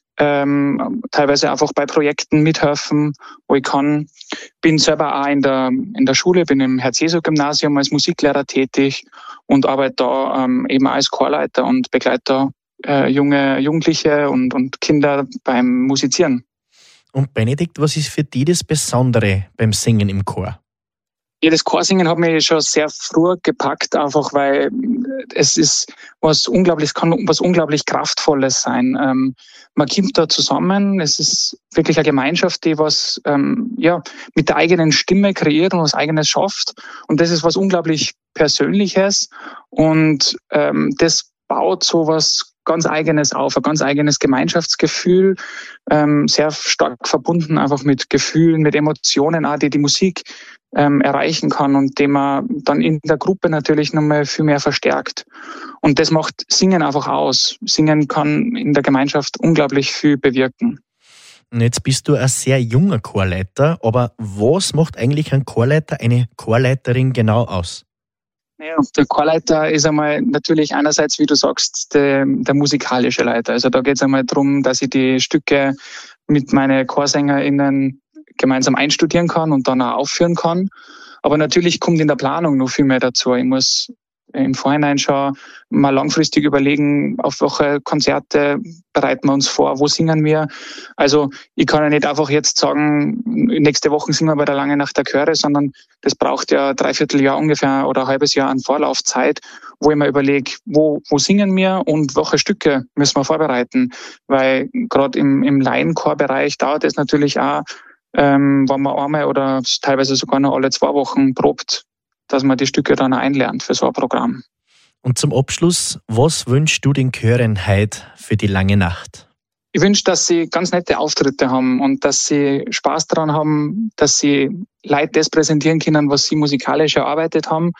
Ähm, teilweise einfach bei Projekten mithelfen, wo ich kann. Bin selber auch in der, in der Schule, bin im Herz-Jesu-Gymnasium als Musiklehrer tätig und arbeite da ähm, eben als Chorleiter und begleite äh, junge Jugendliche und, und Kinder beim Musizieren. Und Benedikt, was ist für dich das Besondere beim Singen im Chor? Ja, das Chorsingen hat mich schon sehr früh gepackt, einfach weil es ist was unglaublich, kann was unglaublich Kraftvolles sein. Ähm, man kommt da zusammen, es ist wirklich eine Gemeinschaft, die was ähm, ja mit der eigenen Stimme kreiert und was Eigenes schafft. Und das ist was unglaublich Persönliches und ähm, das baut so was ganz Eigenes auf, ein ganz eigenes Gemeinschaftsgefühl, ähm, sehr stark verbunden einfach mit Gefühlen, mit Emotionen, auch die die Musik ähm, erreichen kann und dem man dann in der Gruppe natürlich nochmal viel mehr verstärkt. Und das macht Singen einfach aus. Singen kann in der Gemeinschaft unglaublich viel bewirken. Und jetzt bist du ein sehr junger Chorleiter, aber was macht eigentlich ein Chorleiter, eine Chorleiterin genau aus? Naja, der Chorleiter ist einmal natürlich einerseits, wie du sagst, der, der musikalische Leiter. Also da geht es einmal darum, dass ich die Stücke mit meinen ChorsängerInnen gemeinsam einstudieren kann und dann auch aufführen kann. Aber natürlich kommt in der Planung noch viel mehr dazu. Ich muss im Vorhinein schon mal langfristig überlegen, auf welche Konzerte bereiten wir uns vor, wo singen wir. Also ich kann ja nicht einfach jetzt sagen, nächste Woche singen wir bei der Lange Nacht der Chöre, sondern das braucht ja dreiviertel Jahr ungefähr oder ein halbes Jahr an Vorlaufzeit, wo ich mir überlege, wo, wo singen wir und welche Stücke müssen wir vorbereiten. Weil gerade im, im Laienchorbereich dauert es natürlich auch, ähm, wenn man einmal oder teilweise sogar noch alle zwei Wochen probt, dass man die Stücke dann einlernt für so ein Programm. Und zum Abschluss, was wünschst du den Chören heute für die Lange Nacht? Ich wünsche, dass sie ganz nette Auftritte haben und dass sie Spaß daran haben, dass sie Leute das präsentieren können, was sie musikalisch erarbeitet haben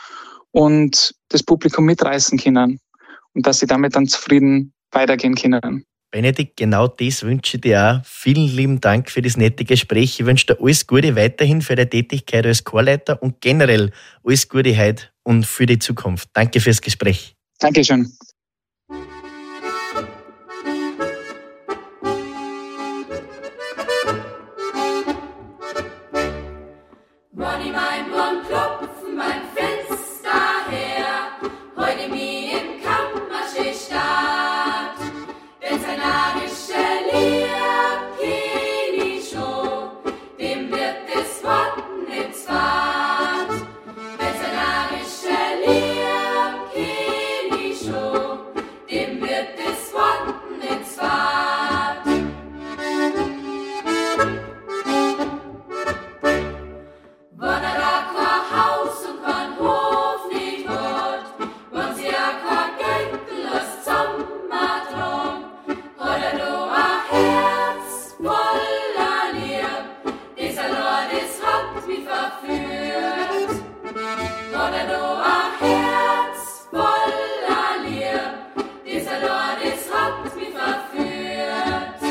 und das Publikum mitreißen können und dass sie damit dann zufrieden weitergehen können. Benedikt, genau das wünsche ich dir auch. Vielen lieben Dank für das nette Gespräch. Ich wünsche dir alles Gute weiterhin für deine Tätigkeit als Chorleiter und generell alles Gute heute und für die Zukunft. Danke fürs Gespräch. Dankeschön. Bonnie, mein Blond klopfen mein Fenster her, heute mir im Kammerschicht-Stadt. Wenn's ein narischer Lieb kenn ich schon, dem wird es Worten ins Wart. Wenn's ein narischer Lieb kenn ich schon, dem wird es Worten ins Wart. Wenn er da kein Haus und kein Hof nicht hat, wenn sie ja kein Geld als Sommertraum, hat er da ein Herz voller Lieb, das allein das hat mich verführt. Hat er da ein Herz voller Lieb, das allein das hat mich verführt.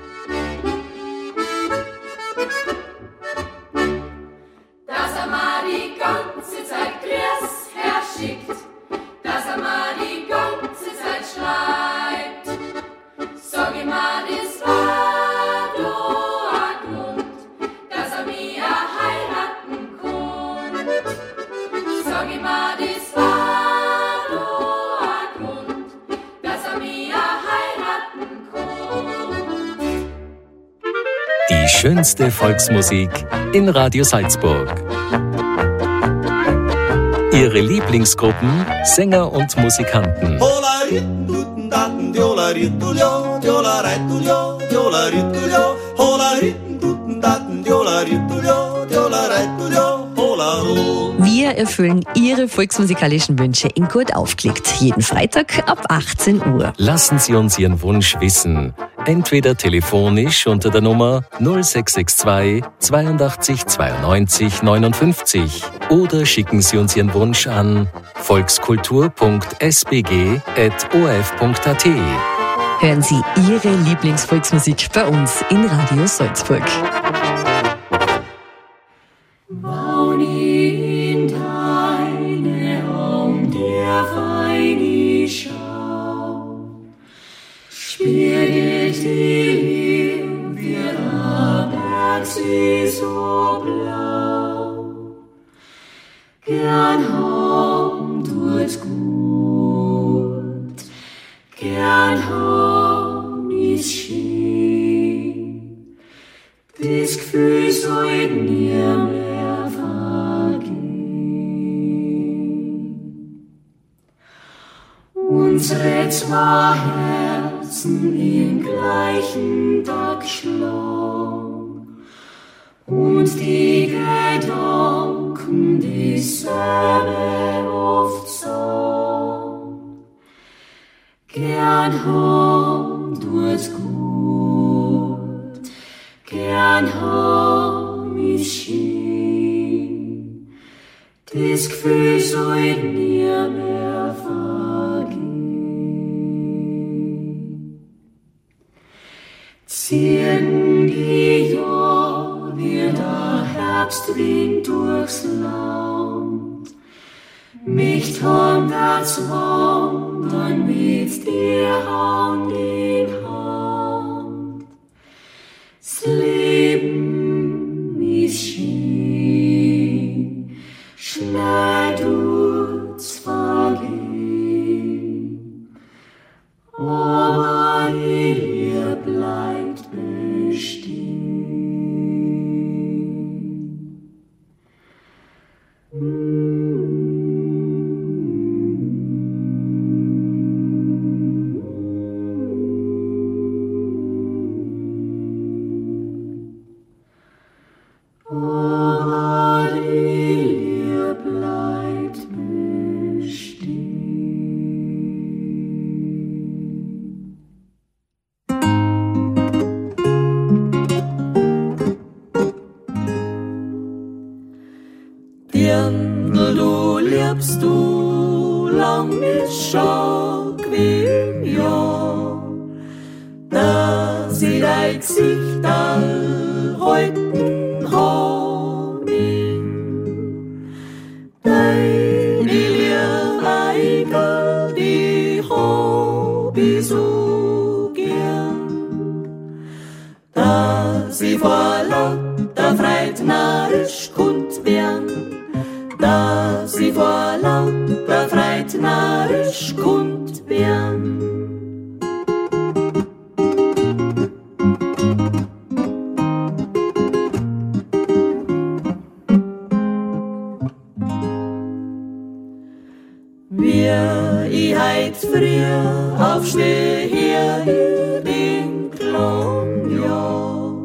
Dass er mal die ganze Zeit Grüß herschickt, dass er mal die ganze Zeit schreibt. Sag ich mal, das war doch ein Grund, dass er mich auch heiraten kann. Sag ich mal, das war doch ein Grund, dass er mich auch heiraten kann. schönste Volksmusik in Radio Salzburg. Ihre Lieblingsgruppen, Sänger und Musikanten. Wir erfüllen Ihre volksmusikalischen Wünsche in Gut aufgelegt. Jeden Freitag ab achtzehn Uhr. Lassen Sie uns Ihren Wunsch wissen. Entweder telefonisch unter der Nummer null sechs sechs zwei zweiundachtzig zweiundneunzig neunundfünfzig oder schicken Sie uns Ihren Wunsch an volkskultur punkt s b g at o f punkt a t. Hören Sie Ihre Lieblingsvolksmusik bei uns in Radio Salzburg. Bauen in deine Augen der feine Schau, spielt die Liebe, wir aber sie so blau. Gern haben tut's gut, gern haben ist schön, das Gefühl soll nie mehr vergehen. Unsere zwei Herzen im gleichen Tag schlagen und die Gedanken dieselbe oft sagen. Gern haben tut's gut, gern haben ist schön, das Gefühl soll nie mehr vergehen. Ziehen die Jahre wie der Herbstwind durchs Land, mich haben das Wandern mit dir Hand in Hand. Das Leben ist schön, schnell tut's vergehen, aber die Liebe bleibt bestehen. Aber die Liebe bleibt bestehen. Dirndl, du liebst du lang nicht schon wie im Jahr, dass ich dein Gesicht all halten hab ich. Deine liebe Eichel, die hab ich so gern, dass ich vor lauter Freude narrisch kund werden, dass ich vor lauter Freude narrisch kund werden. Wie ich heut früh aufsteh hier in den kleinen Jahr,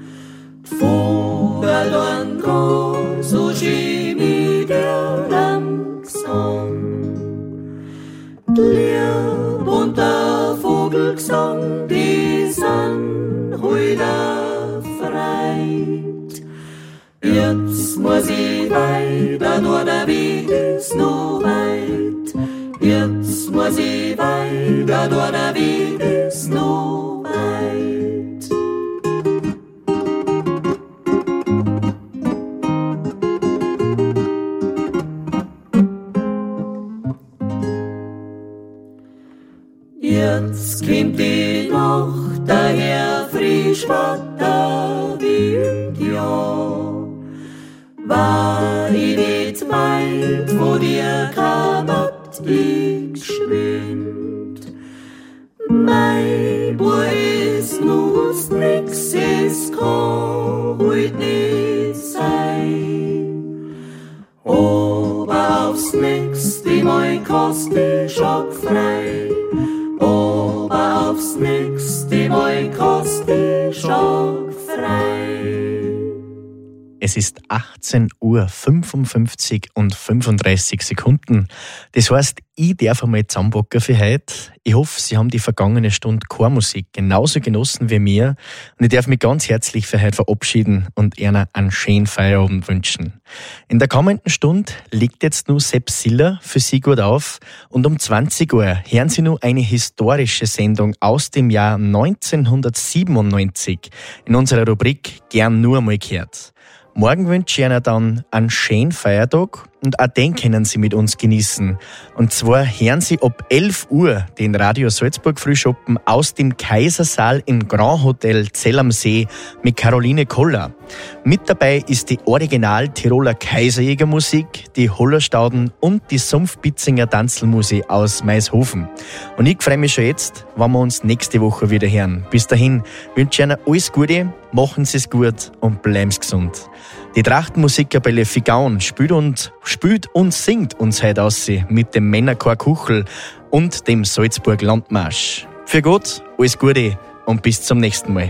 Vogel und Gott, so schön wie der Gesang. Die Liebe und der Vogelgesang, die sind heute freit. Jetzt muss ich weiter, nur der Weg ist noch weit. Jetzt muss ich weiter, nur der Weg ist noch weit. Jetzt kommt die Nacht daher frisch Wetter wie im Jahr. War ich nicht weit, wo dir kam, ich geschwind. Mai, wo es nutzt nix, es kann heut nicht sein. Aber aufs nächste Mal kannst du schon frei. Aber aufs nächste Mal kannst du schon frei. Es ist achtzehn Uhr fünfundfünfzig und fünfunddreißig Sekunden. Das heißt, ich darf einmal zusammenpacken für heute. Ich hoffe, Sie haben die vergangene Stunde Chormusik genauso genossen wie mir. Und ich darf mich ganz herzlich für heute verabschieden und Ihnen einen schönen Feierabend wünschen. In der kommenden Stunde legt jetzt nur Sepp Siller für Sie gut auf. Und um zwanzig Uhr hören Sie nur eine historische Sendung aus dem Jahr neunzehnhundertsiebenundneunzig in unserer Rubrik Gern nur mal gehört. Morgen wünsche ich Ihnen dann einen schönen Feiertag und auch den können Sie mit uns genießen. Und zwar hören Sie ab elf Uhr den Radio Salzburg Frühschoppen aus dem Kaisersaal im Grand Hotel Zell am See mit Caroline Koller. Mit dabei ist die Original Tiroler Kaiserjägermusik, die Hollerstauden und die Sumpfbitzinger Tanzelmusik aus Maishofen. Und ich freue mich schon jetzt, wenn wir uns nächste Woche wieder hören. Bis dahin wünsche ich Ihnen alles Gute, machen Sie es gut und bleiben Sie gesund. Die Trachtenmusikkapelle Figaun spielt und, spielt und singt uns heute aus mit dem Männerchor Kuchel und dem Salzburg Landmarsch. Für Gott, alles Gute und bis zum nächsten Mal.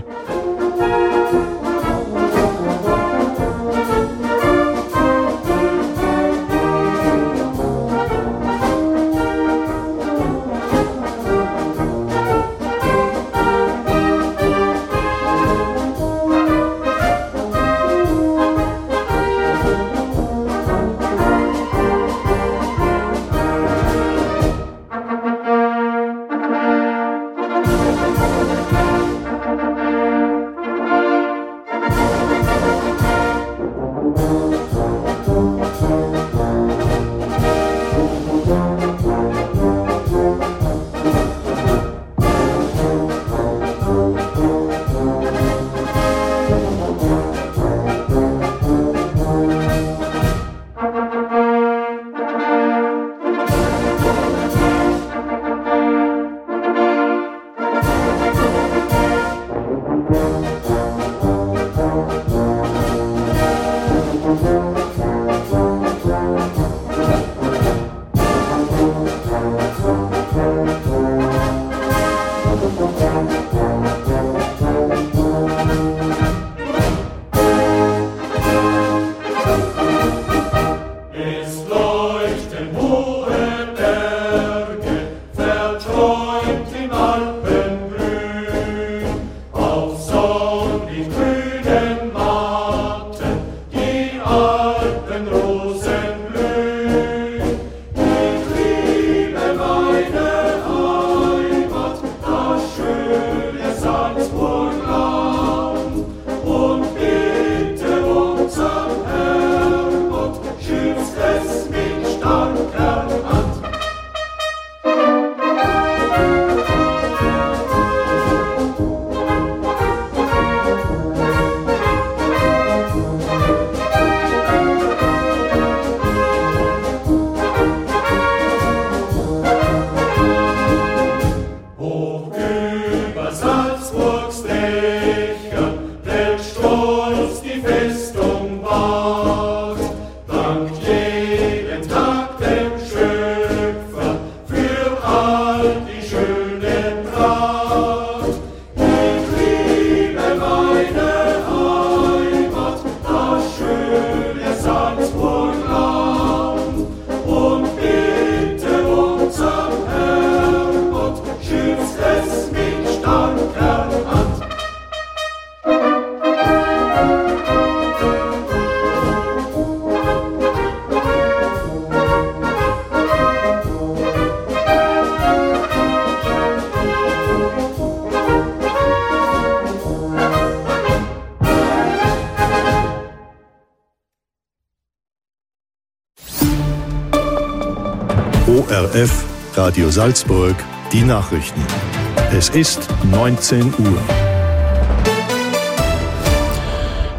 O R F Radio Salzburg, die Nachrichten. Es ist neunzehn Uhr.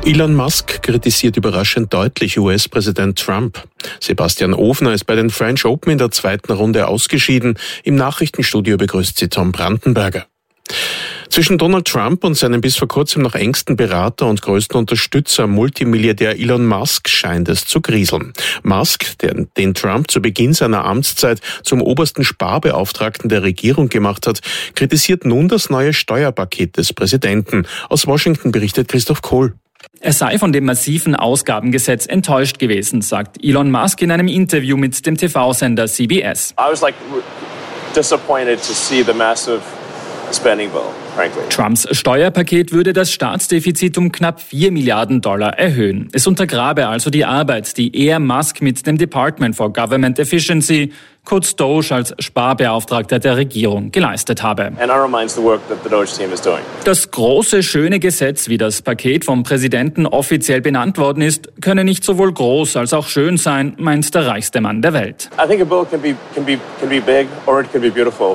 Elon Musk kritisiert überraschend deutlich U S-Präsident Trump. Sebastian Ofner ist bei den French Open in der zweiten Runde ausgeschieden. Im Nachrichtenstudio begrüßt sie Tom Brandenberger. Zwischen Donald Trump und seinem bis vor kurzem noch engsten Berater und größten Unterstützer, Multimilliardär Elon Musk, scheint es zu kriseln. Musk, der, den Trump zu Beginn seiner Amtszeit zum obersten Sparbeauftragten der Regierung gemacht hat, kritisiert nun das neue Steuerpaket des Präsidenten. Aus Washington berichtet Christoph Kohl. Er sei von dem massiven Ausgabengesetz enttäuscht gewesen, sagt Elon Musk in einem Interview mit dem T V-Sender C B S. I was like disappointed to see the massive spending bill, frankly. Trumps Steuerpaket würde das Staatsdefizit um knapp vier Milliarden Dollar erhöhen. Es untergrabe also die Arbeit, die er, Musk, mit dem Department for Government Efficiency, kurz D O G E, als Sparbeauftragter der Regierung geleistet habe. And undermines the work that the D O G E team is doing. Das große, schöne Gesetz, wie das Paket vom Präsidenten offiziell benannt worden ist, könne nicht sowohl groß als auch schön sein, meint der reichste Mann der Welt. I think a bill can be can be can be big or it can be beautiful.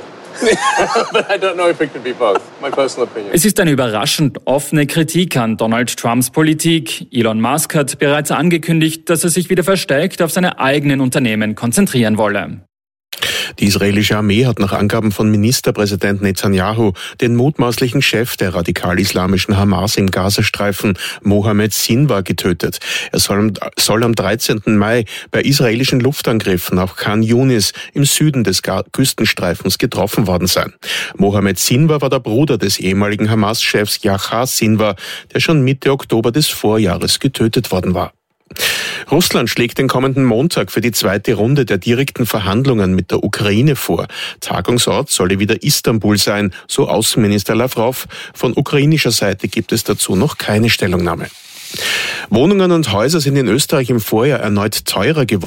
But I don't know if it can be both. My personal opinion. Es ist eine überraschend offene Kritik an Donald Trumps Politik. Elon Musk hat bereits angekündigt, dass er sich wieder verstärkt auf seine eigenen Unternehmen konzentrieren wolle. Die israelische Armee hat nach Angaben von Ministerpräsident Netanyahu den mutmaßlichen Chef der radikal-islamischen Hamas im Gazastreifen, Mohammed Sinwar, getötet. Er soll, soll am dreizehnten Mai bei israelischen Luftangriffen auf Khan Yunis im Süden des Küstenstreifens getroffen worden sein. Mohammed Sinwar war der Bruder des ehemaligen Hamas-Chefs Yahya Sinwar, der schon Mitte Oktober des Vorjahres getötet worden war. Russland schlägt den kommenden Montag für die zweite Runde der direkten Verhandlungen mit der Ukraine vor. Tagungsort solle wieder Istanbul sein, so Außenminister Lavrov. Von ukrainischer Seite gibt es dazu noch keine Stellungnahme. Wohnungen und Häuser sind in Österreich im Vorjahr erneut teurer geworden.